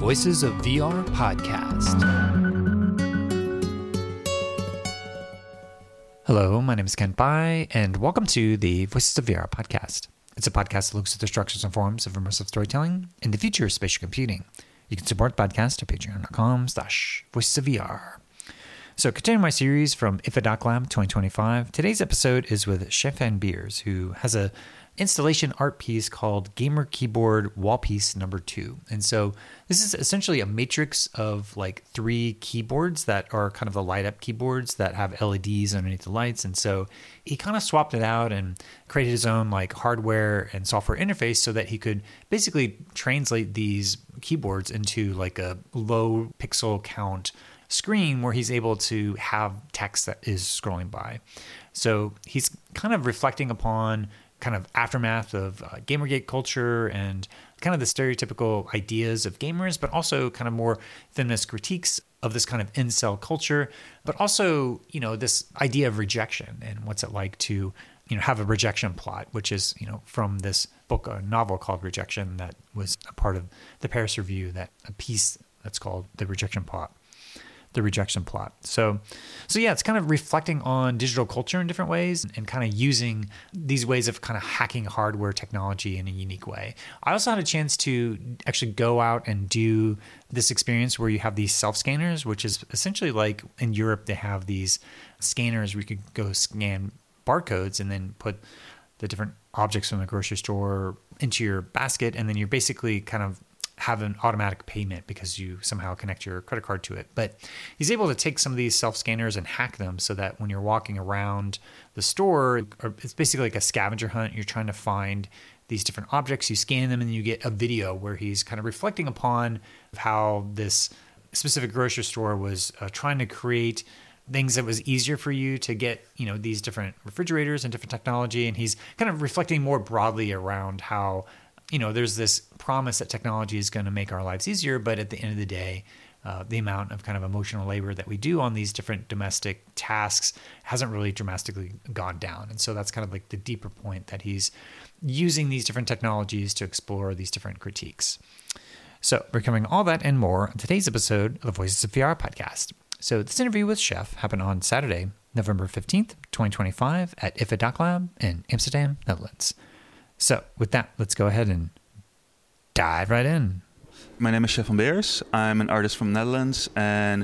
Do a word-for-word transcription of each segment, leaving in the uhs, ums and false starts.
Voices of V R podcast. Hello, my name is Ken Pai, and welcome to the Voices of V R podcast. It's a podcast that looks at the structures and forms of immersive storytelling and the future of spatial computing. You can support the podcast at patreon.com slash voices of VR. So continuing my series from I F A Doc Lab twenty twenty-five, today's episode is with Stefan Beers, who has a installation art piece called Gamer Keyboard Wall Piece Number Two. And so this is essentially a matrix of like three keyboards that are kind of the light up keyboards that have L E Ds underneath the lights. And so he kind of swapped it out and created his own like hardware and software interface so that he could basically translate these keyboards into like a low pixel count screen where he's able to have text that is scrolling by. So he's kind of reflecting upon kind of aftermath of uh, Gamergate culture and kind of the stereotypical ideas of gamers, but also kind of more feminist critiques of this kind of incel culture, but also, you know, this idea of rejection and what's it like to, you know, have a rejection plot, which is, you know, from this book, a novel called Rejection that was a part of the Paris Review, that a piece that's called The Rejection Plot. The rejection plot. So, so yeah, it's kind of reflecting on digital culture in different ways and kind of using these ways of kind of hacking hardware technology in a unique way. I also had a chance to actually go out and do this experience where you have these self-scanners, which is essentially like in Europe, they have these scanners where you could go scan barcodes and then put the different objects from the grocery store into your basket. And then you're basically kind of have an automatic payment because you somehow connect your credit card to it. But he's able to take some of these self-scanners and hack them so that when you're walking around the store, it's basically like a scavenger hunt. You're trying to find these different objects, you scan them, and you get a video where he's kind of reflecting upon how this specific grocery store was uh, trying to create things that was easier for you to get, you know, these different refrigerators and different technology. And he's kind of reflecting more broadly around how, you know, there's this promise that technology is going to make our lives easier, but at the end of the day, uh, the amount of kind of emotional labor that we do on these different domestic tasks hasn't really dramatically gone down. And so that's kind of like the deeper point that he's using these different technologies to explore these different critiques. So we're covering all that and more on today's episode of the Voices of V R podcast. So this interview with Chef happened on Saturday, November fifteenth, twenty twenty-five at I F A Doc Lab in Amsterdam, Netherlands. So with that, let's go ahead and dive right in. My name is Stefan Beers. I'm an artist from the Netherlands, and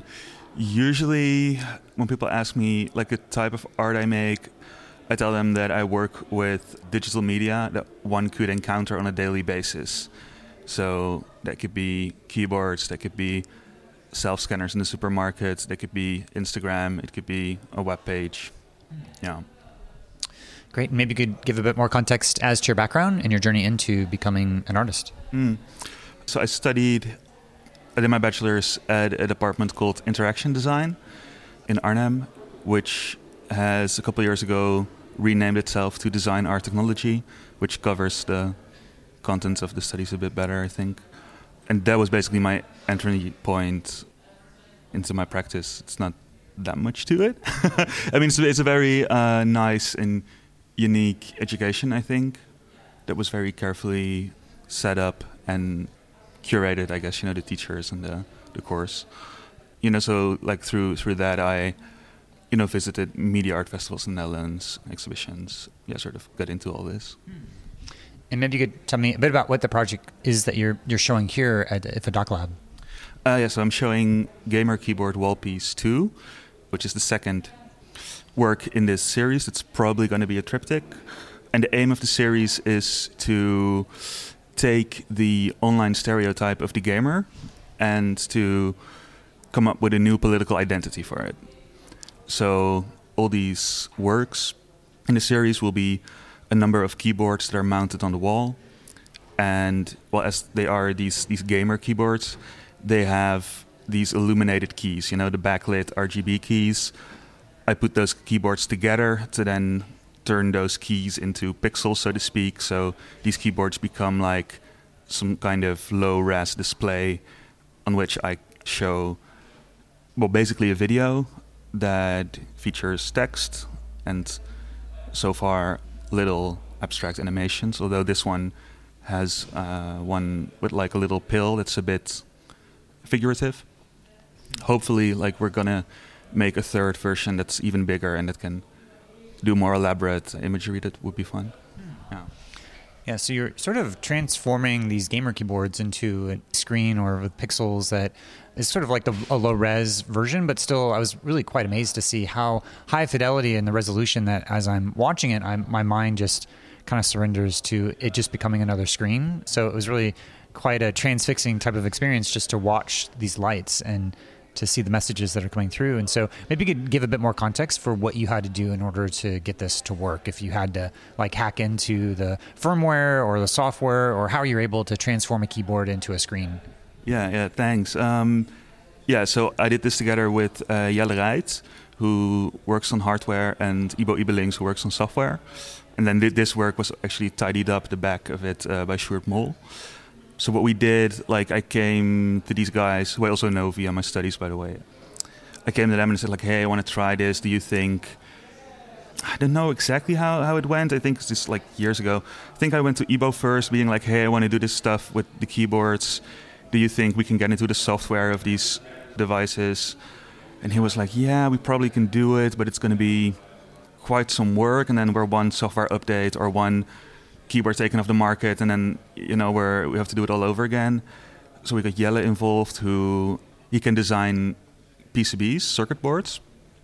usually when people ask me like the type of art I make, I tell them that I work with digital media that one could encounter on a daily basis. So that could be keyboards, that could be self-scanners in the supermarket, that could be Instagram, it could be a web page. Yeah. Great. Maybe you could give a bit more context as to your background and your journey into becoming an artist. Mm. So I studied, I did my bachelor's at a department called Interaction Design in Arnhem, which has a couple of years ago renamed itself to Design Art Technology, which covers the contents of the studies a bit better, I think. And that was basically my entry point into my practice. It's not that much to it. I mean, it's, it's a very uh, nice and unique education, I think, that was very carefully set up and curated, I guess, you know, the teachers and the, the course. You know, so like through through that I, you know, visited media art festivals in the Netherlands, exhibitions, yeah, sort of got into all this. And maybe you could tell me a bit about what the project is that you're you're showing here at I F A Doc Lab. Uh, yeah, so I'm showing Gamer Keyboard Wall Piece Two, which is the second work in this series. It's probably going to be a triptych. And the aim of the series is to take the online stereotype of the gamer and to come up with a new political identity for it. So all these works in the series will be a number of keyboards that are mounted on the wall. And well, as they are these, these gamer keyboards, they have these illuminated keys, you know, the backlit R G B keys. I put those keyboards together to then turn those keys into pixels, so to speak. So these keyboards become like some kind of low-res display on which I show, well, basically a video that features text and so far little abstract animations, although this one has uh, one with like a little pill that's a bit figurative. Hopefully, like we're gonna make a third version that's even bigger and that can do more elaborate imagery. That would be fun. Yeah. Yeah, so you're sort of transforming these gamer keyboards into a screen or with pixels that is sort of like the, a low-res version, but still I was really quite amazed to see how high fidelity and the resolution that as I'm watching it, I'm, my mind just kind of surrenders to it just becoming another screen. So it was really quite a transfixing type of experience just to watch these lights and to see the messages that are coming through. And so maybe you could give a bit more context for what you had to do in order to get this to work. If you had to like hack into the firmware or the software, or how you're able to transform a keyboard into a screen. Yeah, yeah, thanks. Um, yeah, so I did this together with uh, Jelle Rijt, who works on hardware, and Ibo Ibelings, who works on software. And then th- this work was actually tidied up, the back of it, uh, by Sjoerd Mol. So what we did, like I came to these guys, who I also know via my studies, by the way. I came to them and said, like, hey, I want to try this. Do you think... I don't know exactly how, how it went. I think it's just like years ago. I think I went to Ibo first, being like, hey, I want to do this stuff with the keyboards. Do you think we can get into the software of these devices? And he was like, yeah, we probably can do it, but it's going to be quite some work. And then we're one software update or one keyboard taken off the market, and then you know we're, we have to do it all over again. So we got Jelle involved, who he can design P C Bs, circuit boards.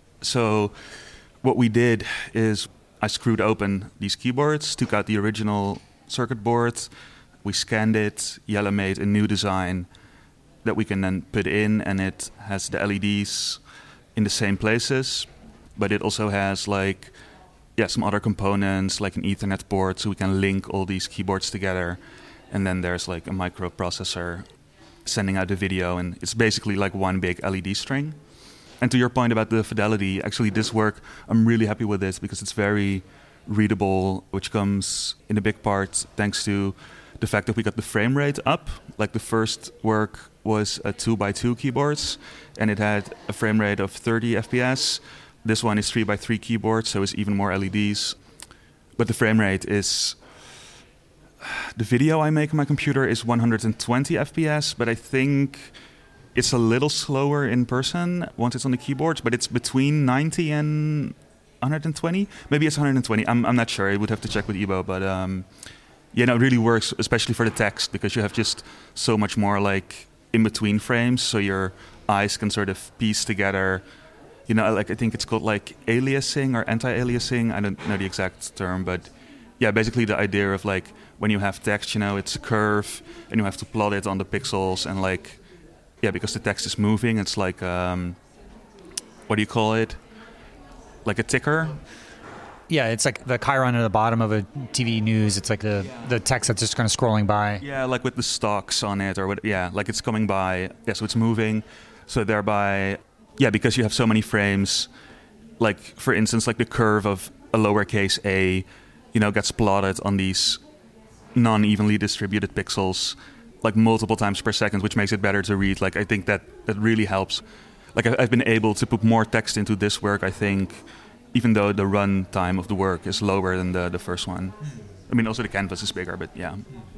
So what we did is I screwed open these keyboards, took out the original circuit board, we scanned it, Jelle made a new design that we can then put in, and it has the L E Ds in the same places, but it also has like yeah, some other components like an Ethernet port, so we can link all these keyboards together. And then there's like a microprocessor sending out the video, and it's basically like one big L E D string. And to your point about the fidelity, actually this work, I'm really happy with this because it's very readable, which comes in a big part thanks to the fact that we got the frame rate up. Like the first work was a two by two keyboards, and it had a frame rate of thirty F P S. This one is three by three keyboard, so it's even more L E Ds. But the frame rate is... The video I make on my computer is one hundred twenty F P S, but I think it's a little slower in person once it's on the keyboards, but it's between ninety and one hundred twenty. Maybe it's one hundred twenty. I'm, I'm not sure. I would have to check with Ibo, but... Um, yeah, no, it really works, especially for the text, because you have just so much more like in-between frames, so your eyes can sort of piece together... You know, like I think it's called like aliasing or anti-aliasing. I don't know the exact term, but yeah, basically the idea of like when you have text, you know, it's a curve and you have to plot it on the pixels, and like, yeah, because the text is moving, it's like, um, what do you call it? Like a ticker? Yeah, it's like the chyron at the bottom of a T V news. It's like the, the text that's just kind of scrolling by. Yeah, like with the stocks on it or what, yeah, like it's coming by. Yeah, so it's moving. So thereby... Yeah, because you have so many frames, like, for instance, like the curve of a lowercase a, you know, gets plotted on these non-evenly distributed pixels, like, multiple times per second, which makes it better to read. Like, I think that, that really helps. Like, I've been able to put more text into this work, I think, even though the run time of the work is lower than the, the first one. I mean, also the canvas is bigger, but yeah.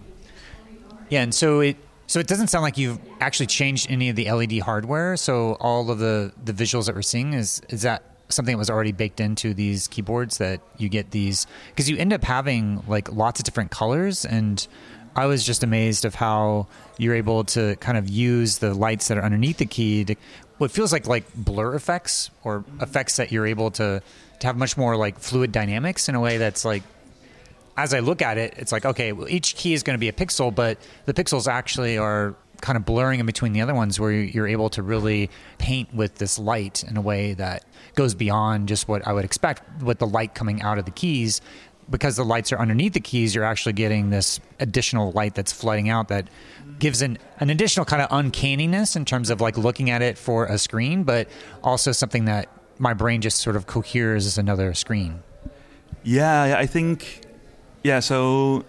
Yeah, and so it... So it doesn't sound like you've actually changed any of the L E D hardware. So all of the, the visuals that we're seeing, is is that something that was already baked into these keyboards, that you get these? Because you end up having like lots of different colors, and I was just amazed of how you're able to kind of use the lights that are underneath the key to what feels like like blur effects, or effects that you're able to, to have much more like fluid dynamics in a way that's like, as I look at it, it's like, okay, well, each key is going to be a pixel, but the pixels actually are kind of blurring in between the other ones, where you're able to really paint with this light in a way that goes beyond just what I would expect with the light coming out of the keys. Because the lights are underneath the keys, you're actually getting this additional light that's flooding out that gives an, an additional kind of uncanniness in terms of like looking at it for a screen, but also something that my brain just sort of coheres as another screen. Yeah, I think... Yeah, so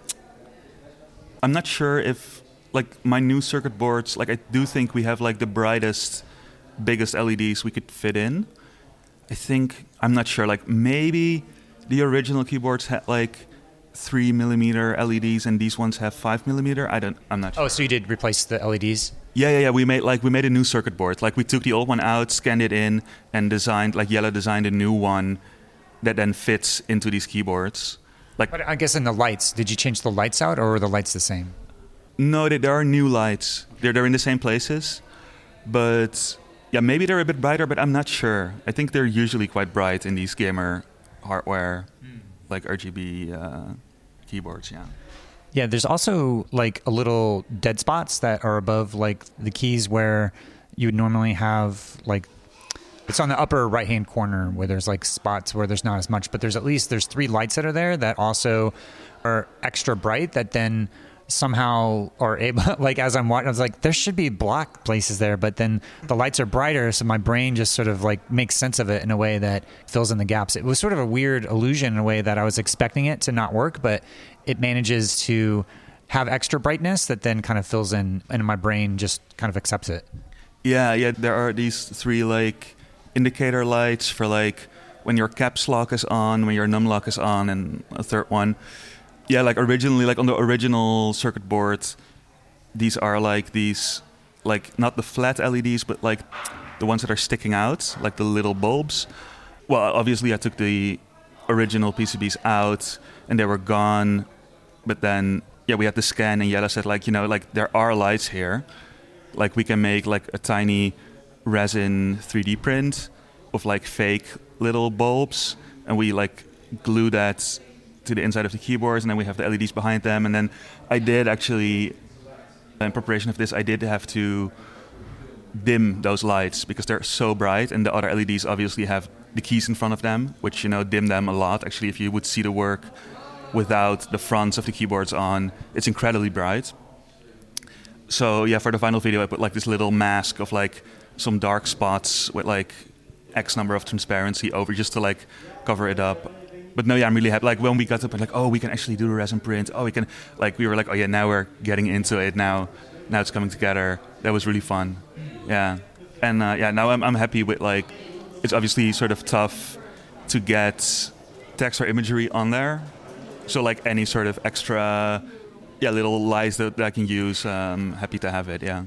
I'm not sure if, like, my new circuit boards, like, I do think we have, like, the brightest, biggest L E Ds we could fit in. I think, I'm not sure, like, maybe the original keyboards had, like, three millimeter L E Ds, and these ones have five millimeter. I don't. I'm not sure. Oh, so you did replace the L E Ds? Yeah, yeah, yeah. We made like we made a new circuit board. Like we took the old one out, scanned it in, and designed like Jelle designed a new one that then fits into these keyboards. Like, but I guess in the lights, did you change the lights out, or were the lights the same? No, they, there are new lights. They're they're in the same places, but yeah, maybe they're a bit brighter, but I'm not sure. I think they're usually quite bright in these gamer hardware, mm. like R G B uh, keyboards. Yeah. Yeah, there's also like a little dead spots that are above like the keys where you would normally have like it's on the upper right hand corner where there's like spots where there's not as much, but there's at least there's three lights that are there that also are extra bright that then somehow are able like as I'm watching I was like there should be black places there, but then the lights are brighter, so my brain just sort of like makes sense of it in a way that fills in the gaps. It was sort of a weird illusion in a way that I was expecting it to not work, but it manages to have extra brightness that then kind of fills in and my brain just kind of accepts it. Yeah, yeah, there are these three like indicator lights for like when your caps lock is on, when your num lock is on, and a third one. Yeah, like originally, like on the original circuit board, these are like these, like not the flat L E Ds, but like the ones that are sticking out, like the little bulbs. Well, obviously I took the original P C Bs out and they were gone. But then, yeah, we had to scan and Jelle said like, you know, like there are lights here. Like we can make like a tiny resin three D print of like fake little bulbs. And we like glue that to the inside of the keyboards, and then we have the L E Ds behind them. And then I did actually, in preparation of this, I did have to dim those lights because they're so bright, and the other L E Ds obviously have the keys in front of them, which, you know, dim them a lot. Actually, if you would see the work without the fronts of the keyboards on, it's incredibly bright. So yeah, for the final video, I put like this little mask of like some dark spots with like X number of transparency over just to like cover it up. But no, yeah, I'm really happy. Like when we got up and like, oh, we can actually do the resin print. Oh, we can, like, we were like, oh yeah, now we're getting into it. Now, now it's coming together. That was really fun. Yeah, and uh, yeah, now I'm I'm happy with like, it's obviously sort of tough to get text or imagery on there. So like any sort of extra, yeah, little lights that, that I can use. Um, happy to have it. Yeah.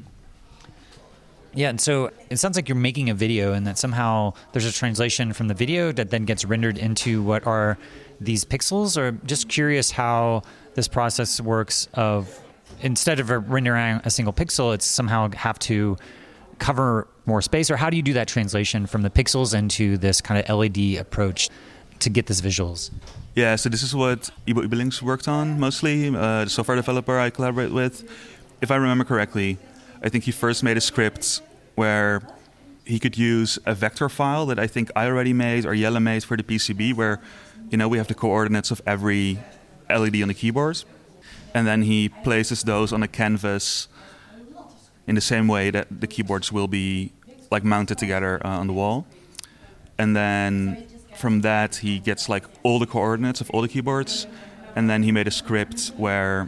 Yeah, and so it sounds like you're making a video and that somehow there's a translation from the video that then gets rendered into what are these pixels, or just curious how this process works of instead of rendering a single pixel, it's somehow have to cover more space, or how do you do that translation from the pixels into this kind of L E D approach to get these visuals? Yeah, so this is what Ibo Ibelings worked on mostly, uh, the software developer I collaborate with. If I remember correctly, I think he first made a script where he could use a vector file that I think I already made or Jelle made for the P C B, where, you know, we have the coordinates of every L E D on the keyboard. And then he places those on a canvas in the same way that the keyboards will be like mounted together uh, on the wall. And then from that, he gets like all the coordinates of all the keyboards. And then he made a script where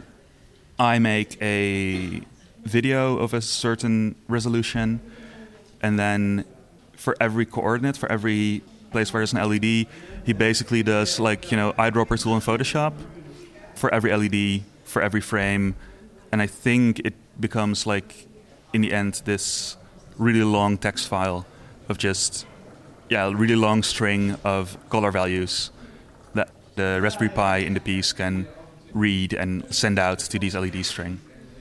I make a video of a certain resolution, and then for every coordinate, for every place where there's an L E D, he basically does like, you know, eyedropper tool in Photoshop for every L E D, for every frame, and I think it becomes like, in the end, this really long text file of just, yeah, a really long string of color values that the Raspberry Pi in the piece can read and send out to these L E D string.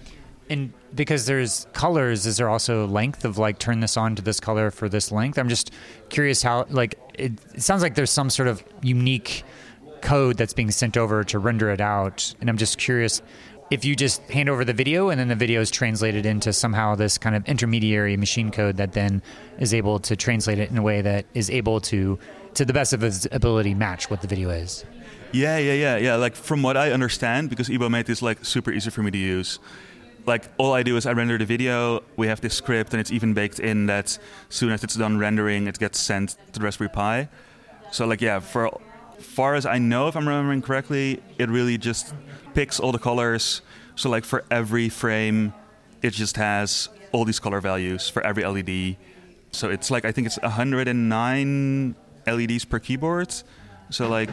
And because there's colors, is there also length of like turn this on to this color for this length? I'm just curious how, like, it, it sounds like there's some sort of unique code that's being sent over to render it out. And I'm just curious if you just hand over the video and then the video is translated into somehow this kind of intermediary machine code that then is able to translate it in a way that is able to, to the best of its ability, match what the video is. Yeah, yeah, yeah, yeah. Like from what I understand, because Ibo made this like super easy for me to use. Like all I do is I render the video, we have this script, and it's even baked in that as soon as it's done rendering, it gets sent to the Raspberry Pi. So like, yeah, for far as I know, if I'm remembering correctly, it really just picks all the colors. So like for every frame, it just has all these color values for every L E D. So it's like, I think it's one hundred nine L E Ds per keyboard. So like,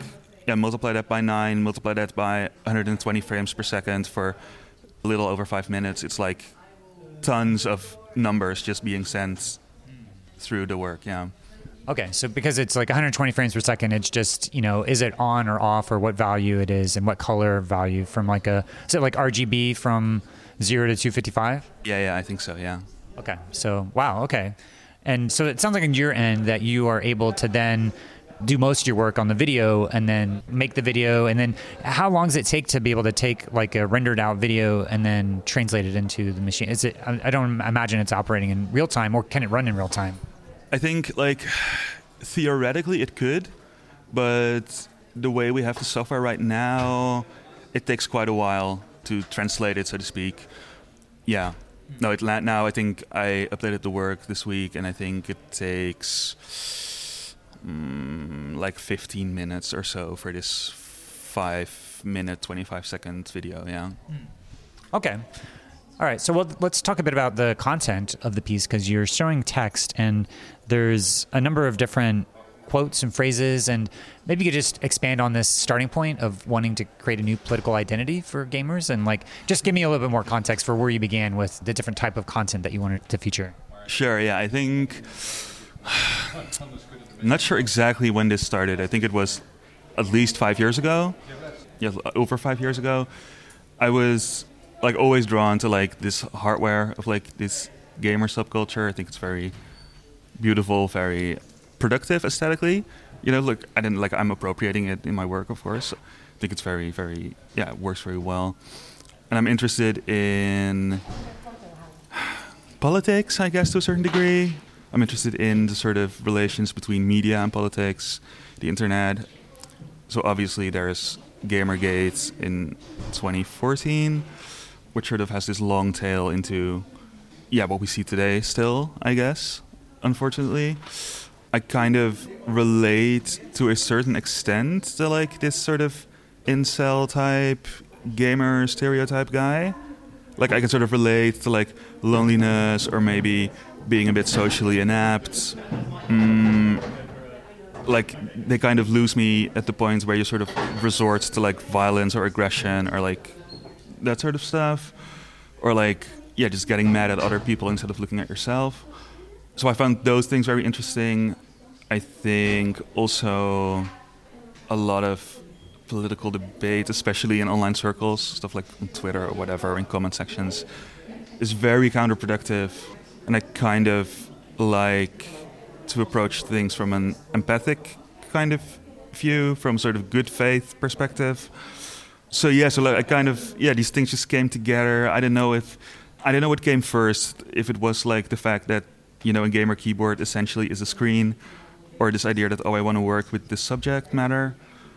yeah, multiply that by nine, multiply that by one hundred twenty frames per second for a little over five minutes. It's like tons of numbers just being sent through the work, yeah. Okay, so because it's like one hundred twenty frames per second, it's just, you know, is it on or off, or what value it is, and what color value from like a, is it like R G B from zero to two fifty-five? Yeah, yeah, I think so, yeah. Okay, so, wow, okay. And so it sounds like on your end that you are able to then do most of your work on the video and then make the video. And then how long does it take to be able to take like a rendered out video and then translate it into the machine? Is it, I don't imagine it's operating in real time, or can it run in real time? I think, like, theoretically it could, but the way we have the software right now, it takes quite a while to translate it, so to speak. Yeah. No, it now I think I updated the work this week, and I think it takes um, like fifteen minutes or so for this five minute, twenty-five second video, yeah. Okay. All right, so we'll, let's talk a bit about the content of the piece, because you're showing text and there's a number of different quotes and phrases, and maybe you could just expand on this starting point of wanting to create a new political identity for gamers, and like just give me a little bit more context for where you began with the different type of content that you wanted to feature. Sure, yeah, I think... I'm not sure exactly when this started. I think it was at least five years ago. Yeah, over five years ago. I was... like always drawn to like this hardware of like this gamer subculture. I think it's very beautiful, very productive aesthetically. You know, look, I didn't like I'm appropriating it in my work, of course. I think it's very, very yeah, it works very well. And I'm interested in politics, I guess, to a certain degree. I'm interested in the sort of relations between media and politics, the internet. So obviously there's Gamergate in twenty fourteen. Which sort of has this long tail into, yeah, what we see today still, I guess, unfortunately. I kind of relate to a certain extent to like this sort of incel type gamer stereotype guy. Like I can sort of relate to like loneliness or maybe being a bit socially inept. Mm, like they kind of lose me at the point where you sort of resort to like violence or aggression or like that sort of stuff, or like yeah just getting mad at other people instead of looking at yourself. So I found those things very interesting. I think also a lot of political debate, especially in online circles, stuff like on Twitter or whatever, in comment sections, is very counterproductive, and I kind of like to approach things from an empathic kind of view, from sort of good faith perspective. So yeah, so like I kind of yeah, these things just came together. I don't know if I don't know what came first. If it was like the fact that you know a gamer keyboard essentially is a screen, or this idea that oh I want to work with this subject matter.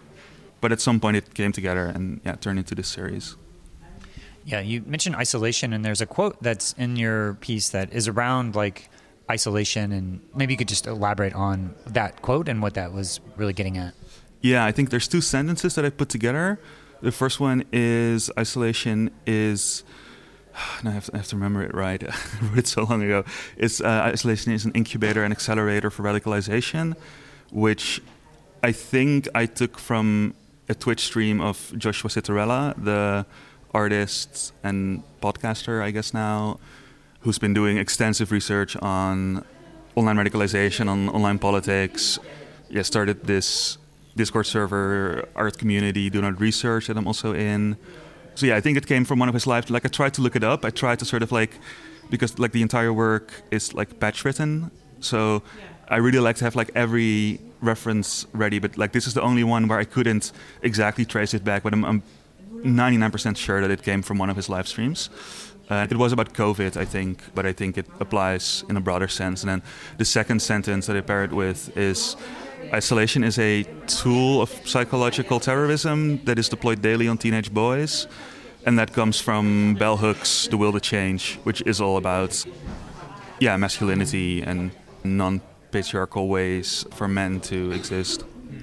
But at some point it came together and yeah, turned into this series. Yeah, you mentioned isolation, and there's a quote that's in your piece that is around like isolation, and maybe you could just elaborate on that quote and what that was really getting at. Yeah, I think there's two sentences that I put together. The first one is isolation is, no, I have to, I have to remember it right. I wrote it so long ago. It's uh, isolation is an incubator and accelerator for radicalization, which I think I took from a Twitch stream of Joshua Citarella, the artist and podcaster, I guess now, who's been doing extensive research on online radicalization, on online politics. Yeah, started this Discord server, art community, Do Not Research, that I'm also in. So yeah, I think it came from one of his lives. Like I tried to look it up. I tried to sort of like, because like the entire work is like batch written. So I really like to have like every reference ready. But like this is the only one where I couldn't exactly trace it back. But I'm, I'm ninety-nine percent sure that it came from one of his live streams. Uh, it was about COVID, I think, but I think it applies in a broader sense. And then the second sentence that I pair it with is, isolation is a tool of psychological terrorism that is deployed daily on teenage boys. And that comes from Bell Hooks' The Will to Change, which is all about yeah, masculinity and non-patriarchal ways for men to exist.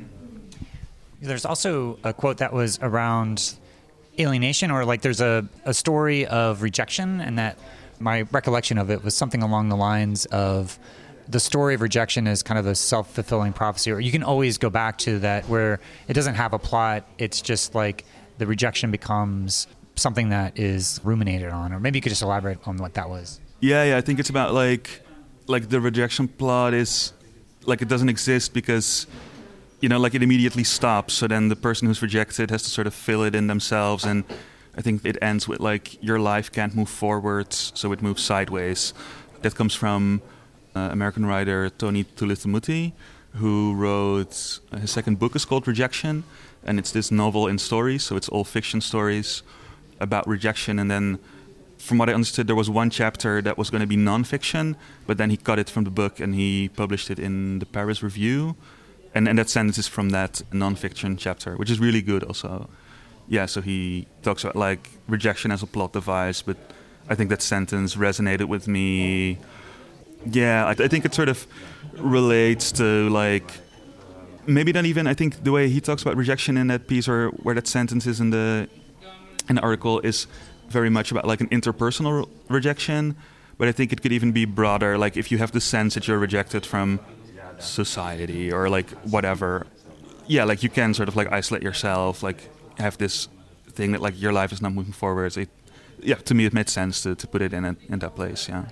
There's also a quote that was around alienation, or like there's a, a story of rejection, and that my recollection of it was something along the lines of the story of rejection is kind of a self-fulfilling prophecy, or you can always go back to that where it doesn't have a plot. It's just like the rejection becomes something that is ruminated on, or maybe you could just elaborate on what that was. Yeah, yeah, I think it's about like, like the rejection plot is like it doesn't exist because, you know, like it immediately stops. So then the person who's rejected has to sort of fill it in themselves. And I think it ends with like your life can't move forwards, so it moves sideways. That comes from uh, American writer Tony Tulisamuti, who wrote uh, his second book is called Rejection, and it's this novel in stories. So it's all fiction stories about rejection. And then, from what I understood, there was one chapter that was going to be non-fiction, but then he cut it from the book and he published it in the Paris Review. And, and that sentence is from that non-fiction chapter, which is really good also. Yeah, so he talks about like rejection as a plot device, but I think that sentence resonated with me. Yeah, I, I think it sort of relates to like, maybe not even, I think the way he talks about rejection in that piece, or where that sentence is in the, in the article, is very much about like an interpersonal rejection, but I think it could even be broader. Like if you have the sense that you're rejected from society or like whatever, yeah, like you can sort of like isolate yourself, like have this thing that like your life is not moving forward. It, yeah, to me it made sense to, to put it in a, in that place. Yeah.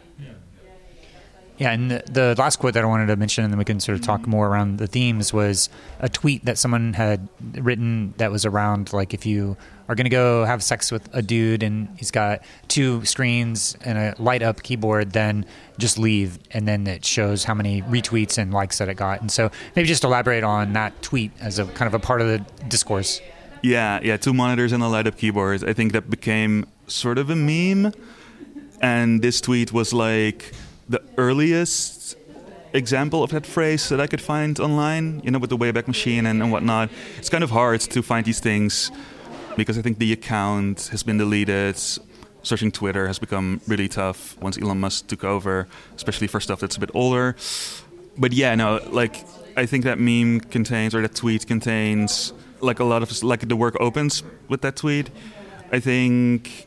Yeah, and the, the last quote that I wanted to mention, and then we can sort of talk more around the themes, was a tweet that someone had written that was around, like, if you are going to go have sex with a dude and he's got two screens and a light-up keyboard, then just leave, and then it shows how many retweets and likes that it got. And so maybe just elaborate on that tweet as a kind of a part of the discourse. Yeah, yeah, two monitors and a light-up keyboard. I think that became sort of a meme, and this tweet was like the earliest example of that phrase that I could find online, you know, with the Wayback Machine and, and whatnot. It's kind of hard to find these things because I think the account has been deleted. Searching Twitter has become really tough once Elon Musk took over, especially for stuff that's a bit older. But yeah, no, like, I think that meme contains, or that tweet contains, like a lot of, like the work opens with that tweet. I think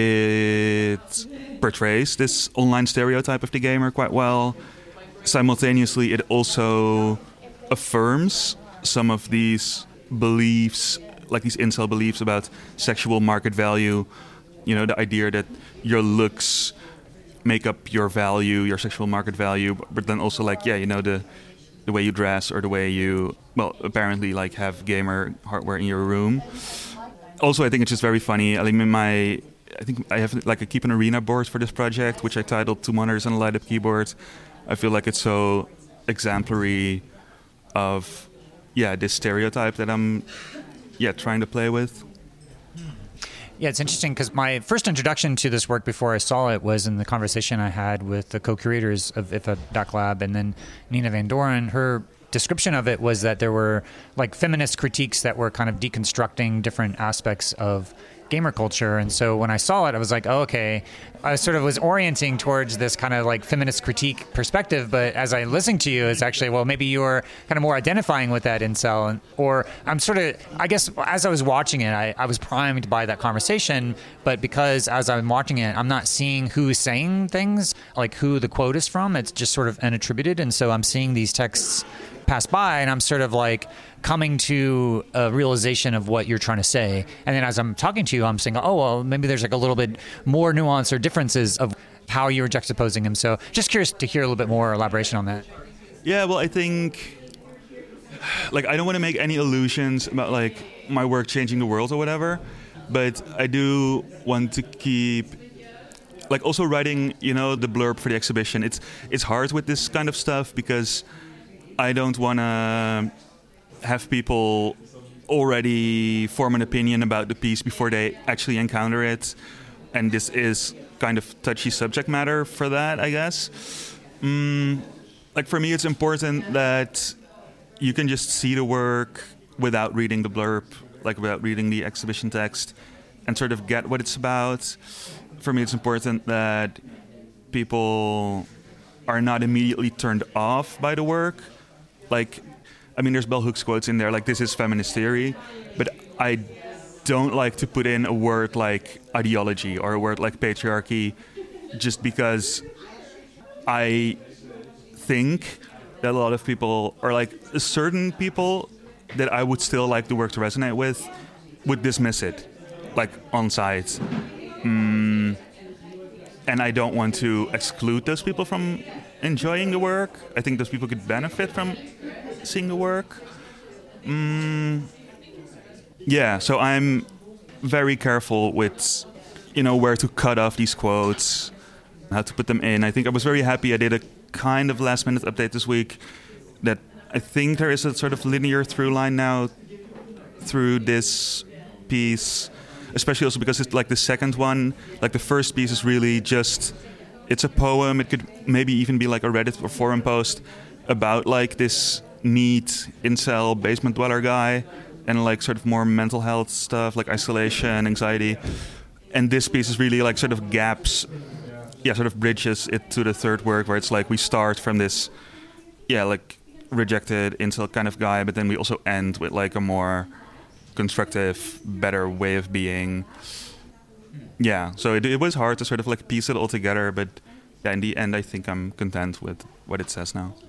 it portrays this online stereotype of the gamer quite well. Simultaneously, it also affirms some of these beliefs, like these incel beliefs about sexual market value. You know, the idea that your looks make up your value, your sexual market value, but then also like, yeah, you know, the the way you dress or the way you, well, apparently like have gamer hardware in your room. Also, I think it's just very funny. I mean, my, I think I have like I keep an arena board for this project, which I titled Two Monitors and a Light Up Keyboard. I feel like it's so exemplary of, yeah, this stereotype that I'm, yeah, trying to play with. Yeah, it's interesting because my first introduction to this work before I saw it was in the conversation I had with the co-curators of I F A Doc Lab, and then Nina Van Doren. Her description of it was that there were like feminist critiques that were kind of deconstructing different aspects of gamer culture. And so when I saw it, I was like, oh, okay. I sort of was orienting towards this kind of like feminist critique perspective. But as I listened to you, it's actually, well, maybe you're kind of more identifying with that incel. And, or I'm sort of, I guess, as I was watching it, I, I was primed by that conversation. But because as I'm watching it, I'm not seeing who's saying things, like who the quote is from. It's just sort of unattributed. And so I'm seeing these texts pass by, and I'm sort of like coming to a realization of what you're trying to say. And then as I'm talking to you, I'm saying, oh, well, maybe there's like a little bit more nuance or differences of how you're juxtaposing him. So just curious to hear a little bit more elaboration on that. Yeah, well, I think, like, I don't want to make any illusions about like my work changing the world or whatever, but I do want to keep, like, also writing, you know, the blurb for the exhibition. It's it's hard with this kind of stuff because I don't want to have people already form an opinion about the piece before they actually encounter it. And this is kind of touchy subject matter for that, I guess. Mm, like for me, it's important that you can just see the work without reading the blurb, like without reading the exhibition text, and sort of get what it's about. For me, it's important that people are not immediately turned off by the work. Like, I mean, there's bell hooks quotes in there, like, this is feminist theory, but I don't like to put in a word like ideology or a word like patriarchy just because I think that a lot of people, or like certain people that I would still like the work to resonate with, would dismiss it, like on site. Mm, and I don't want to exclude those people from enjoying the work. I think those people could benefit from seeing the work. Mm, yeah, so I'm very careful with, you know, where to cut off these quotes, how to put them in. I think I was very happy I did a kind of last minute update this week that I think there is a sort of linear through line now through this piece, especially also because it's like the second one. Like the first piece is really just, it's a poem. It could maybe even be like a Reddit or forum post about like this neat incel basement dweller guy and like sort of more mental health stuff like isolation, anxiety. And this piece is really like sort of gaps, yeah, sort of bridges it to the third work where it's like we start from this, yeah, like rejected incel kind of guy, but then we also end with like a more constructive, better way of being. Yeah, so it, it was hard to sort of like piece it all together, but yeah, in the end, I think I'm content with what it says now.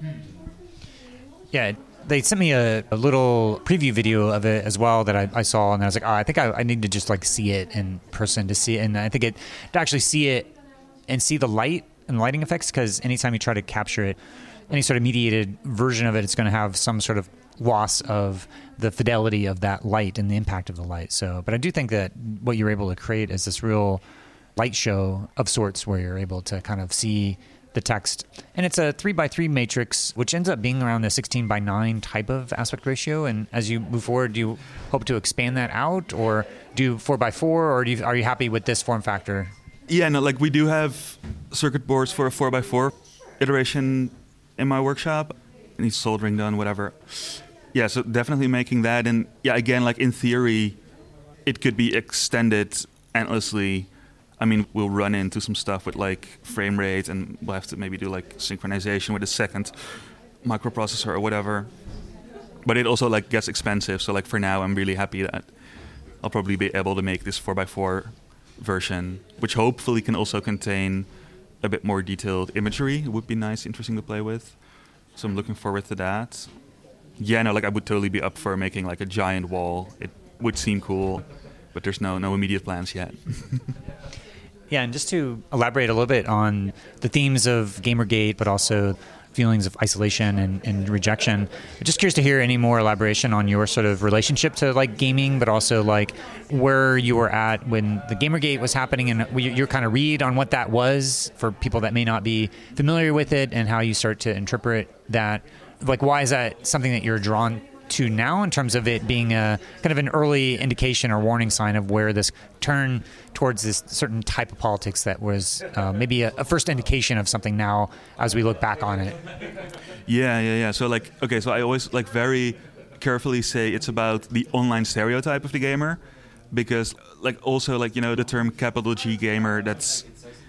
Yeah, they sent me a, a little preview video of it as well that I, I saw, and I was like, oh, I think I, I need to just like see it in person to see it, and I think it to actually see it and see the light and lighting effects, because anytime you try to capture it, any sort of mediated version of it, it's going to have some sort of loss of the fidelity of that light and the impact of the light. So, but I do think that what you're able to create is this real light show of sorts where you're able to kind of see the text. And it's a three by three matrix, which ends up being around a sixteen by nine type of aspect ratio. And as you move forward, do you hope to expand that out, or do four by four, or do you, are you happy with this form factor? Yeah, no, like we do have circuit boards for a four by four iteration in my workshop. I need soldering done, whatever. Yeah, so definitely making that. And yeah, again, like in theory, it could be extended endlessly. I mean, we'll run into some stuff with like frame rate, and we'll have to maybe do like synchronization with a second microprocessor or whatever. But it also like gets expensive. So like for now, I'm really happy that I'll probably be able to make this four by four version, which hopefully can also contain a bit more detailed imagery. It would be nice, interesting to play with. So I'm looking forward to that. Yeah, no, like I would totally be up for making like a giant wall. It would seem cool, but there's no no immediate plans yet. Yeah, and just to elaborate a little bit on the themes of Gamergate, but also feelings of isolation and, and rejection, I'm just curious to hear any more elaboration on your sort of relationship to like gaming, but also like where you were at when the Gamergate was happening, and your kind of read on what that was for people that may not be familiar with it, and how you start to interpret that. Like, why is that something that you're drawn to now in terms of it being a kind of an early indication or warning sign of where this turn towards this certain type of politics that was uh, maybe a, a first indication of something now as we look back on it? Yeah, yeah, yeah. So like, okay, so I always like very carefully say it's about the online stereotype of the gamer, because like also like, you know, the term capital G gamer, that's,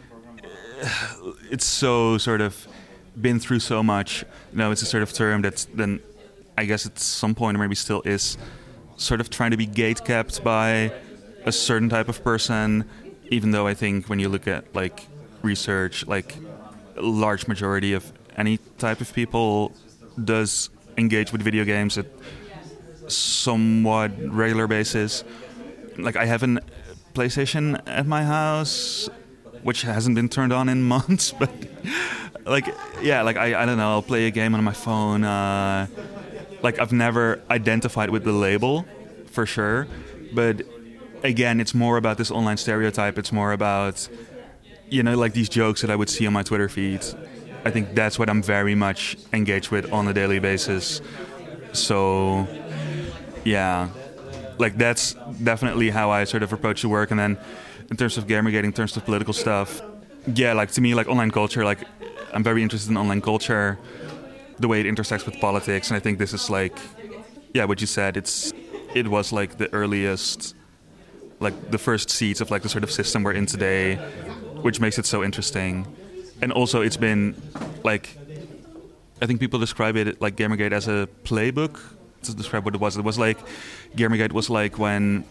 it's so sort of been through so much. You know, it's a sort of term that's then, I guess at some point, or maybe still is, sort of trying to be gate-kept by a certain type of person, even though I think when you look at like research, like a large majority of any type of people does engage with video games at somewhat regular basis. Like I have a PlayStation at my house, which hasn't been turned on in months, but like, yeah, like I, I don't know, I'll play a game on my phone. Uh, like I've never identified with the label, for sure. But again, it's more about this online stereotype. It's more about, you know, like these jokes that I would see on my Twitter feed. I think that's what I'm very much engaged with on a daily basis. So, yeah, like that's definitely how I sort of approach the work. And then in terms of Gamergate, in terms of political stuff, yeah, like to me, like online culture, like I'm very interested in online culture, the way it intersects with politics. And I think this is like, yeah, what you said, it's it was like the earliest, like the first seeds of like the sort of system we're in today, which makes it so interesting. And also it's been like, I think people describe it like Gamergate as a playbook to describe what it was. It was like, Gamergate was like when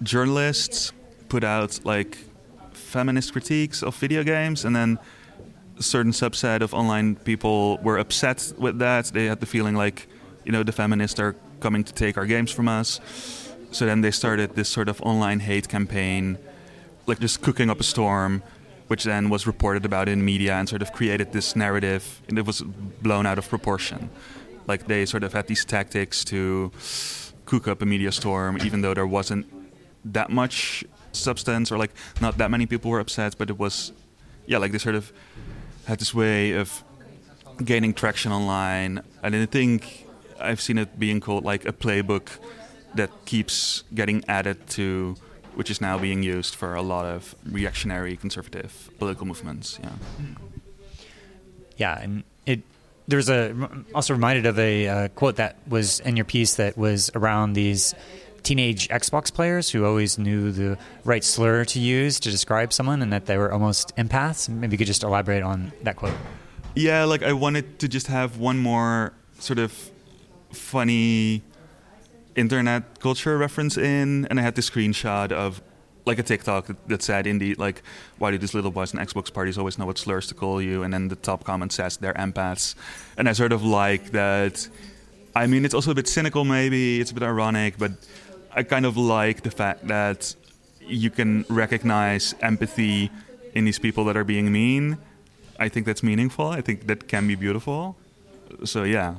journalists put out like feminist critiques of video games, and then a certain subset of online people were upset with that. They had the feeling like, you know, the feminists are coming to take our games from us. So then they started this sort of online hate campaign, like just cooking up a storm, which then was reported about in media and sort of created this narrative, and it was blown out of proportion. Like they sort of had these tactics to cook up a media storm, even though there wasn't that much substance, or like not that many people were upset, but it was, yeah, like they sort of had this way of gaining traction online. And I think I've seen it being called like a playbook that keeps getting added to, which is now being used for a lot of reactionary conservative political movements. Yeah. Yeah, and it there's a also reminded of a uh, quote that was in your piece that was around these teenage Xbox players who always knew the right slur to use to describe someone, and that they were almost empaths. Maybe you could just elaborate on that quote. Yeah, like I wanted to just have one more sort of funny internet culture reference in, and I had this screenshot of like a TikTok that, that said, indeed, like, why do these little boys in Xbox parties always know what slurs to call you? And then the top comment says they're empaths. And I sort of like that. I mean, it's also a bit cynical maybe, it's a bit ironic, but I kind of like the fact that you can recognize empathy in these people that are being mean. I think that's meaningful. I think that can be beautiful. So, yeah.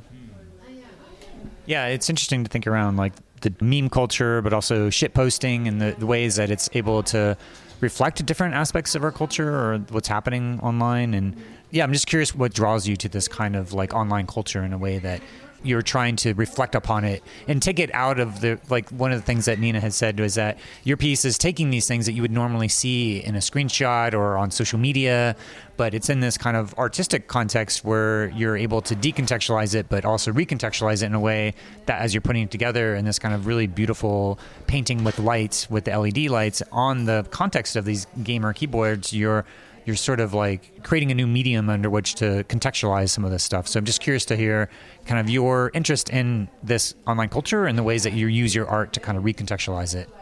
Yeah, it's interesting to think around like the meme culture, but also shit posting and the, the ways that it's able to reflect different aspects of our culture or what's happening online. And yeah, I'm just curious what draws you to this kind of like online culture in a way that you're trying to reflect upon it and take it out of the, like one of the things that Nina had said was that your piece is taking these things that you would normally see in a screenshot or on social media, but it's in this kind of artistic context where you're able to decontextualize it, but also recontextualize it in a way that as you're putting it together in this kind of really beautiful painting with lights, with the L E D lights on the context of these gamer keyboards, you're you're sort of like creating a new medium under which to contextualize some of this stuff. So I'm just curious to hear kind of your interest in this online culture and the ways that you use your art to kind of recontextualize it.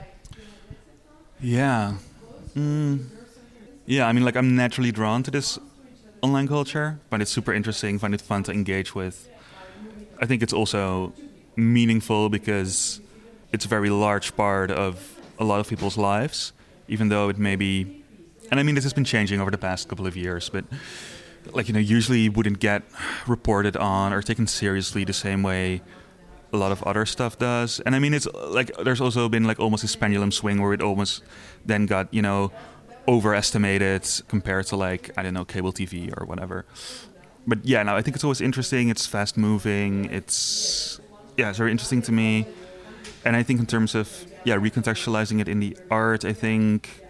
Yeah. Mm. Yeah, I mean, like I'm naturally drawn to this online culture, find it super interesting, find it fun to engage with. I think it's also meaningful because it's a very large part of a lot of people's lives, even though it may be, and I mean, this has been changing over the past couple of years, but like, you know, usually wouldn't get reported on or taken seriously the same way a lot of other stuff does. And I mean, it's like, there's also been like almost this pendulum swing where it almost then got, you know, overestimated compared to like, I don't know, cable T V or whatever. But yeah, no, I think it's always interesting. It's fast moving. It's, yeah, it's very interesting to me. And I think in terms of, yeah, recontextualizing it in the art, I think,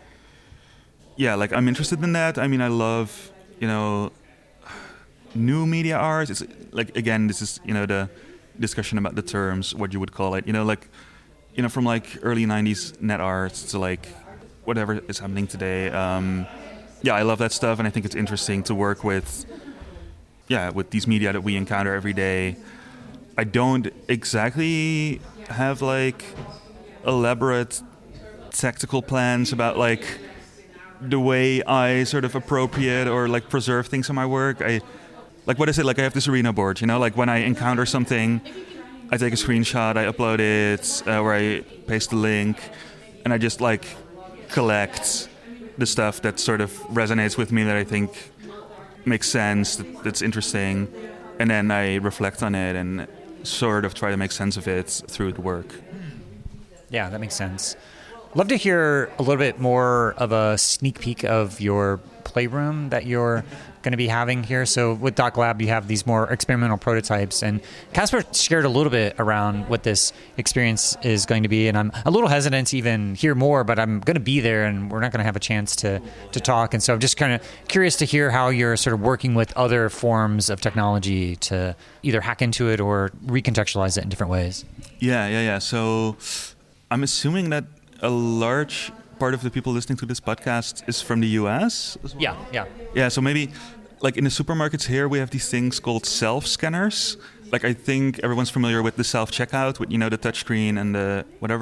yeah, like I'm interested in that. I mean, I love, you know, new media art. It's like, again, this is, you know, the discussion about the terms, what you would call it, you know, like, you know, from like early nineties net art to like whatever is happening today. Um, yeah, I love that stuff. And I think it's interesting to work with, yeah, with these media that we encounter every day. I don't exactly have like elaborate tactical plans about like the way I sort of appropriate or like preserve things in my work. I like what I said, like I have this arena board, you know, like when I encounter something, I take a screenshot, I upload it, uh, or I paste the link, and I just like collect the stuff that sort of resonates with me, that I think makes sense, that, that's interesting, and then I reflect on it and sort of try to make sense of it through the work. Yeah, that makes sense. Love to hear a little bit more of a sneak peek of your playroom that you're going to be having here. So with Doc Lab, you have these more experimental prototypes, and Casper shared a little bit around what this experience is going to be. And I'm a little hesitant to even hear more, but I'm going to be there and we're not going to have a chance to, to talk. And so I'm just kind of curious to hear how you're sort of working with other forms of technology to either hack into it or recontextualize it in different ways. Yeah, yeah, yeah. So I'm assuming that a large part of the people listening to this podcast is from the U S as well? Yeah, yeah. Yeah, so maybe like in the supermarkets here, we have these things called self-scanners. Like I think everyone's familiar with the self-checkout with, you know, the touchscreen and the whatever.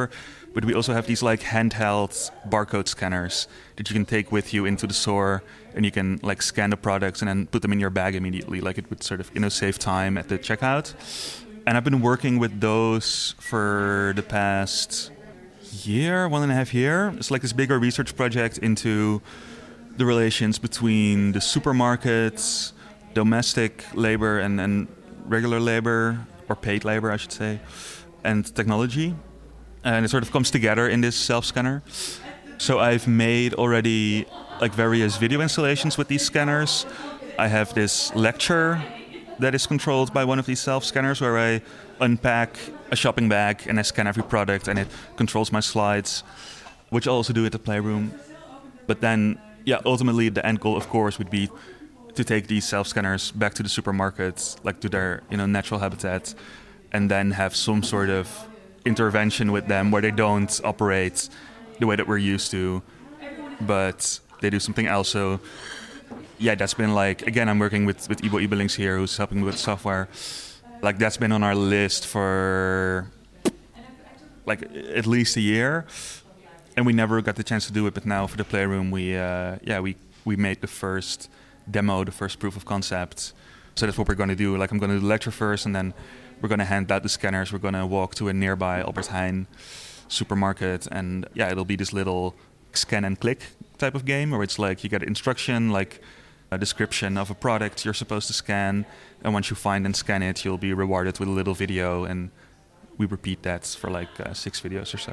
But we also have these like handheld barcode scanners that you can take with you into the store, and you can like scan the products and then put them in your bag immediately. Like it would sort of, you know, save time at the checkout. And I've been working with those for the past year, one and a half year. It's like this bigger research project into the relations between the supermarkets, domestic labor and, and regular labor, or paid labor, I should say, and technology. And it sort of comes together in this self-scanner. So I've made already like various video installations with these scanners. I have this lecture that is controlled by one of these self-scanners where I unpack a shopping bag and I scan every product and it controls my slides, which I also do at the Playroom. But then, yeah, ultimately the end goal, of course, would be to take these self-scanners back to the supermarkets, like to their, you know, natural habitat, and then have some sort of intervention with them where they don't operate the way that we're used to, but they do something else. So yeah, that's been like, again, I'm working with, with Ibo Ibelinks here, who's helping me with software. Like that's been on our list for like at least a year, and we never got the chance to do it. But now for the Playroom, we uh, yeah we we made the first demo, the first proof of concept. So that's what we're going to do. Like I'm going to do the lecture first, and then we're going to hand out the scanners. We're going to walk to a nearby Albert Heijn supermarket, and yeah, it'll be this little scan and click type of game where it's like you get instruction, like a description of a product you're supposed to scan, and once you find and scan it, you'll be rewarded with a little video, and we repeat that for like uh, six videos or so.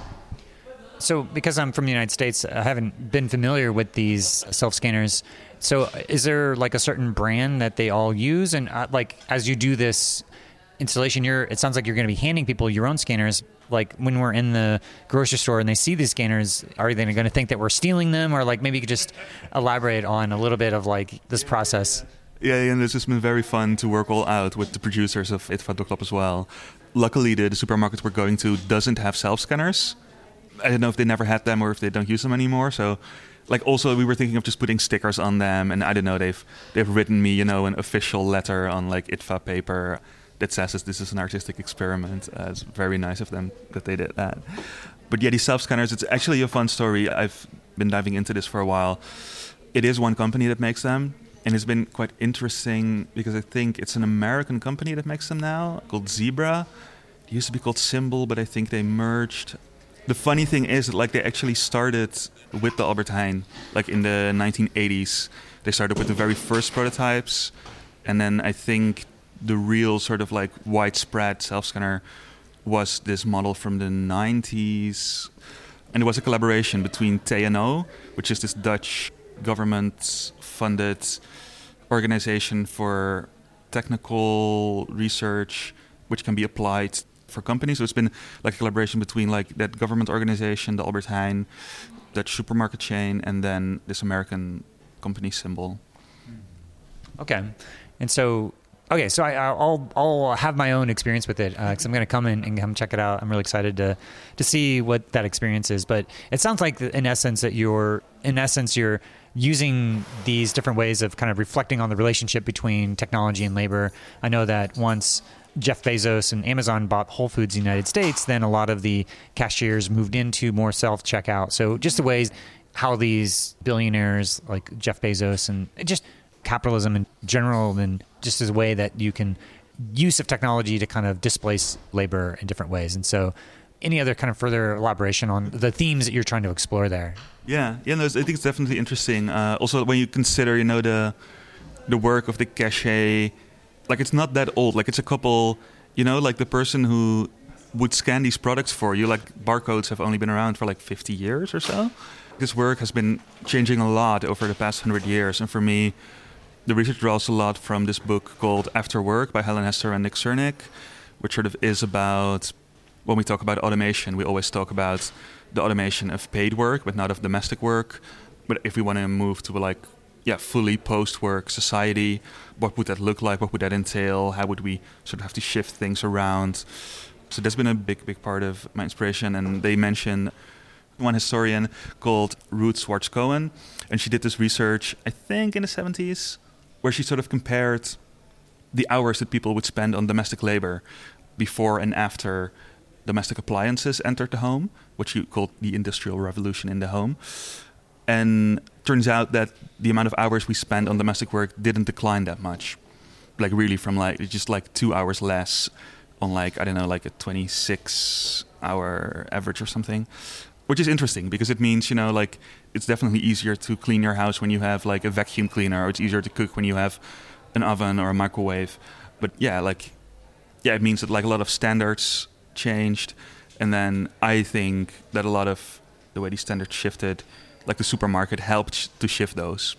So because I'm from the United States, I haven't been familiar with these self-scanners. So is there like a certain brand that they all use? And uh, like as you do this installation, you're, it sounds like you're going to be handing people your own scanners. Like when we're in the grocery store and they see these scanners, are they going to think that we're stealing them? Or like maybe you could just elaborate on a little bit of like this process. Yeah, and it's just been very fun to work all out with the producers of It Club as well. Luckily, the, the supermarket we're going to doesn't have self-scanners. I don't know if they never had them or if they don't use them anymore. So, like, also we were thinking of just putting stickers on them, and I don't know, they've they've written me, you know, an official letter on like I T F A paper that says this is an artistic experiment. Uh, it's very nice of them that they did that. But yeah, these self-scanners, it's actually a fun story. I've been diving into this for a while. It is one company that makes them, and it's been quite interesting because I think it's an American company that makes them now, called Zebra. It used to be called Symbol, but I think they merged. The funny thing is that like they actually started with the Albert Heijn, like in the nineteen eighties. They started with the very first prototypes, and then I think the real sort of like widespread self-scanner was this model from the nineties. And it was a collaboration between T N O, which is this Dutch government-funded organization for technical research, which can be applied for companies. So it's been like a collaboration between like that government organization, the Albert Heijn, Dutch supermarket chain, and then this American company Symbol. Okay. And so, okay, so I, I'll I'll have my own experience with it because uh, I'm going to come in and come check it out. I'm really excited to to see what that experience is. But it sounds like in essence that you're in essence you're using these different ways of kind of reflecting on the relationship between technology and labor. I know that once Jeff Bezos and Amazon bought Whole Foods in the United States, then a lot of the cashiers moved into more self-checkout. So just the ways how these billionaires like Jeff Bezos and just capitalism in general, and just as a way that you can use of technology to kind of displace labor in different ways. And so any other kind of further elaboration on the themes that you're trying to explore there? Yeah, yeah, no, I think it's definitely interesting. Uh, also, when you consider, you know, the the work of the cashier, like it's not that old. Like it's a couple, you know, like the person who would scan these products for you, like barcodes have only been around for like fifty years or so. This work has been changing a lot over the past hundred years. And for me, the research draws a lot from this book called After Work by Helen Hester and Nick Cernick, which sort of is about, when we talk about automation, we always talk about the automation of paid work, but not of domestic work. But if we want to move to like, yeah, fully post-work society, what would that look like? What would that entail? How would we sort of have to shift things around? So that's been a big, big part of my inspiration. And they mention one historian called Ruth Schwartz-Cohen, and she did this research, I think in the seventies, where she sort of compared the hours that people would spend on domestic labor before and after domestic appliances entered the home, which you called the Industrial Revolution in the home. And turns out that the amount of hours we spent on domestic work didn't decline that much. Like really from like just like two hours less on like, I don't know, like a twenty-six hour average or something, which is interesting because it means, you know, like it's definitely easier to clean your house when you have like a vacuum cleaner, or it's easier to cook when you have an oven or a microwave. But yeah, like, yeah, it means that like a lot of standards changed. And then I think that a lot of the way these standards shifted, like the supermarket helped to shift those.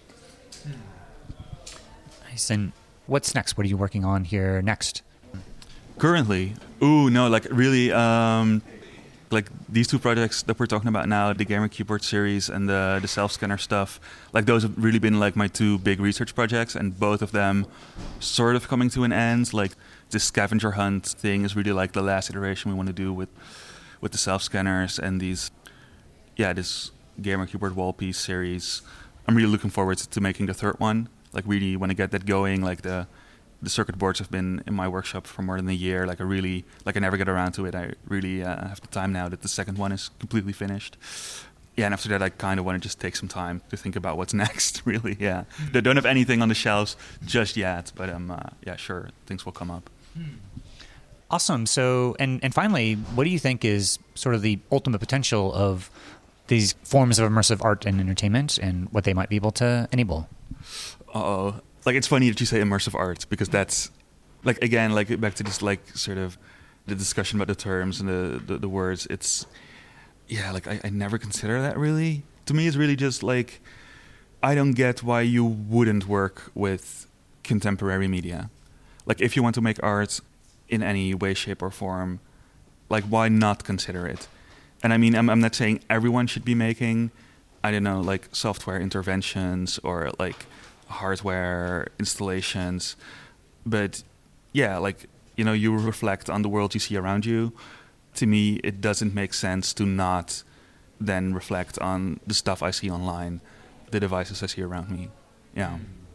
Nice. And what's next? What are you working on here next? Currently, ooh, no, like really, um, like these two projects that we're talking about now, the Gamer Keyboard series and the the self-scanner stuff, like those have really been like my two big research projects, and both of them sort of coming to an end. Like this scavenger hunt thing is really like the last iteration we want to do with with the self-scanners, and these, yeah, this Gamer Keyboard wall piece series. I'm really looking forward to making the third one. Like really want to get that going. Like the the circuit boards have been in my workshop for more than a year. Like I really, like I never get around to it. I really uh, have the time now that the second one is completely finished. Yeah, and after that, I kind of want to just take some time to think about what's next. Really, yeah. They don't have anything on the shelves just yet, but um, uh, yeah, sure, things will come up. Awesome. So, and and finally, what do you think is sort of the ultimate potential of these forms of immersive art and entertainment, and what they might be able to enable? Uh-oh. Like, it's funny that you say immersive art, because that's, like, again, like, back to this, like, sort of the discussion about the terms and the, the, the words. It's, yeah, like, I, I never consider that, really. To me, it's really just, like, I don't get why you wouldn't work with contemporary media. Like, if you want to make art in any way, shape, or form, like, why not consider it? And I mean, I'm, I'm not saying everyone should be making, I don't know, like, software interventions or, like, hardware installations, but yeah, like, you know, you reflect on the world you see around you. To me, it doesn't make sense to not then reflect on the stuff I see online, the devices I see around me. Yeah.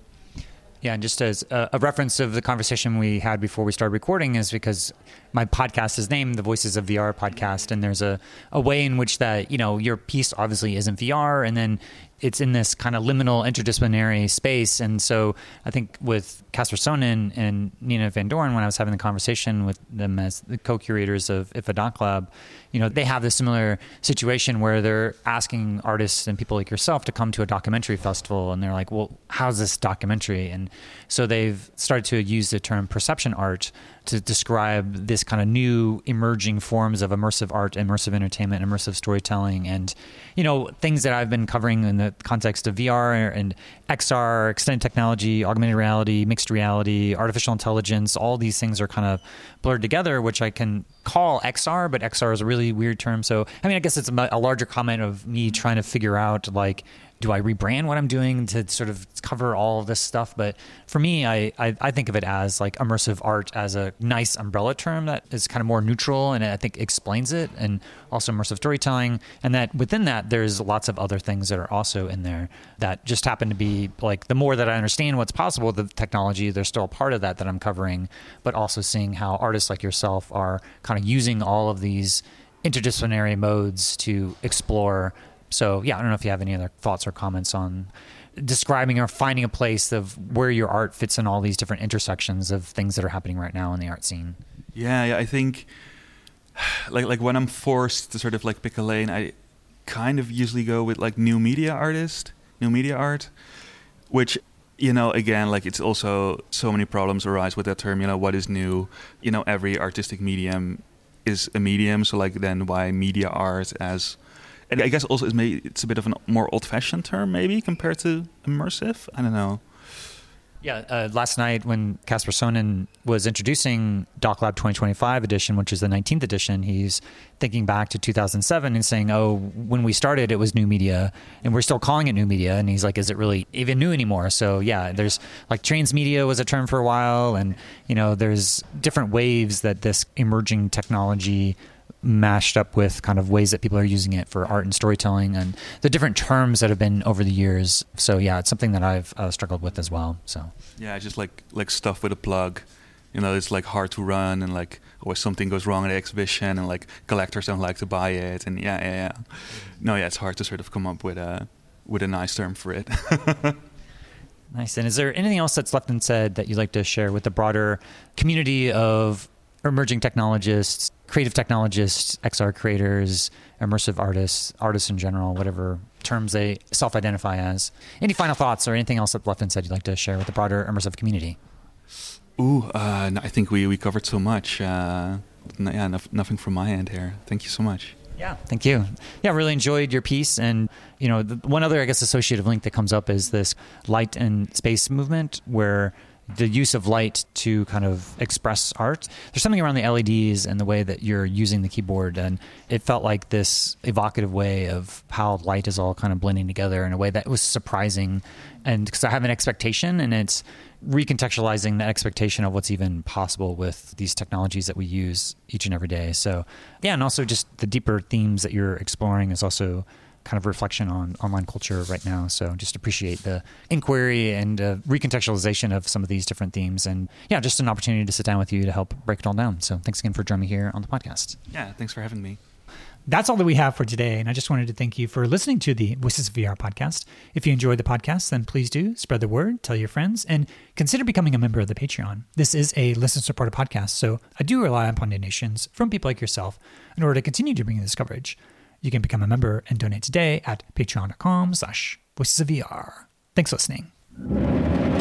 Yeah, and just as a, a reference of the conversation we had before we started recording is because my podcast is named the Voices of V R Podcast, and there's a, a way in which that, you know, your piece obviously isn't V R, and then it's in this kind of liminal interdisciplinary space. And so I think with Casper Sonnen and Nina Van Doren, when I was having the conversation with them as the co-curators of I F A Doc Lab, you know, they have this similar situation where they're asking artists and people like yourself to come to a documentary festival, and they're like, well, how's this documentary? And so they've started to use the term perception art to describe this kind of new emerging forms of immersive art, immersive entertainment, immersive storytelling, and, you know, things that I've been covering in the context of V R and X R, extended technology, augmented reality, mixed reality, artificial intelligence. All these things are kind of blurred together, which I can call X R, but X R is a really weird term. So, I mean, I guess it's a, a larger comment of me trying to figure out, like, do I rebrand what I'm doing to sort of cover all of this stuff? But for me, I, I, I think of it as like immersive art as a nice umbrella term that is kind of more neutral, and I think explains it, and also immersive storytelling. And that within that, there's lots of other things that are also in there that just happen to be like, the more that I understand what's possible with the technology, there's still a part of that that I'm covering, but also seeing how artists like yourself are kind of using all of these interdisciplinary modes to explore. So, yeah, I don't know if you have any other thoughts or comments on describing or finding a place of where your art fits in all these different intersections of things that are happening right now in the art scene. Yeah, yeah, I think, like, like when I'm forced to sort of like pick a lane, I kind of usually go with like new media artist, new media art, which, you know, again, like it's also so many problems arise with that term. You know, what is new? You know, every artistic medium is a medium, so like then why media art as... And I guess also it's, maybe, it's a bit of a more old-fashioned term, maybe, compared to immersive. I don't know. Yeah, uh, last night when Casper Sonnen was introducing Doc Lab twenty twenty-five edition, which is the nineteenth edition, he's thinking back to two thousand seven and saying, oh, when we started, it was new media, and we're still calling it new media. And he's like, is it really even new anymore? So, yeah, there's like transmedia was a term for a while, and, you know, there's different waves that this emerging technology mashed up with kind of ways that people are using it for art and storytelling, and the different terms that have been over the years. So yeah, it's something that I've uh, struggled with as well. So yeah, just like like stuff with a plug, you know, it's like hard to run and like always something goes wrong at the exhibition, and like collectors don't like to buy it, and yeah, yeah, yeah. No, yeah, it's hard to sort of come up with a with a nice term for it. Nice. And is there anything else that's left unsaid that you'd like to share with the broader community of emerging technologists, creative technologists, X R creators, immersive artists, artists in general, whatever terms they self-identify as? Any final thoughts or anything else that's left unsaid you'd like to share with the broader immersive community? Ooh, uh, no, I think we, we covered so much. Uh, no, yeah, no, nothing from my end here. Thank you so much. Yeah, thank you. Yeah, I really enjoyed your piece. And, you know, the, one other, I guess, associative link that comes up is this light and space movement, where the use of light to kind of express art. There's something around the L E Ds and the way that you're using the keyboard. And it felt like this evocative way of how light is all kind of blending together in a way that was surprising. And because I have an expectation, and it's recontextualizing that expectation of what's even possible with these technologies that we use each and every day. So yeah, and also just the deeper themes that you're exploring is also kind of reflection on online culture right now. So just appreciate the inquiry and uh, recontextualization of some of these different themes. And yeah, just an opportunity to sit down with you to help break it all down. So thanks again for joining me here on the podcast. Yeah, thanks for having me. That's all that we have for today. And I just wanted to thank you for listening to the Voices of V R podcast. If you enjoyed the podcast, then please do spread the word, tell your friends, and consider becoming a member of the Patreon. This is a listener-supported podcast, so I do rely upon donations from people like yourself in order to continue to bring this coverage. You can become a member and donate today at patreon.com slash voices of VR. Thanks for listening.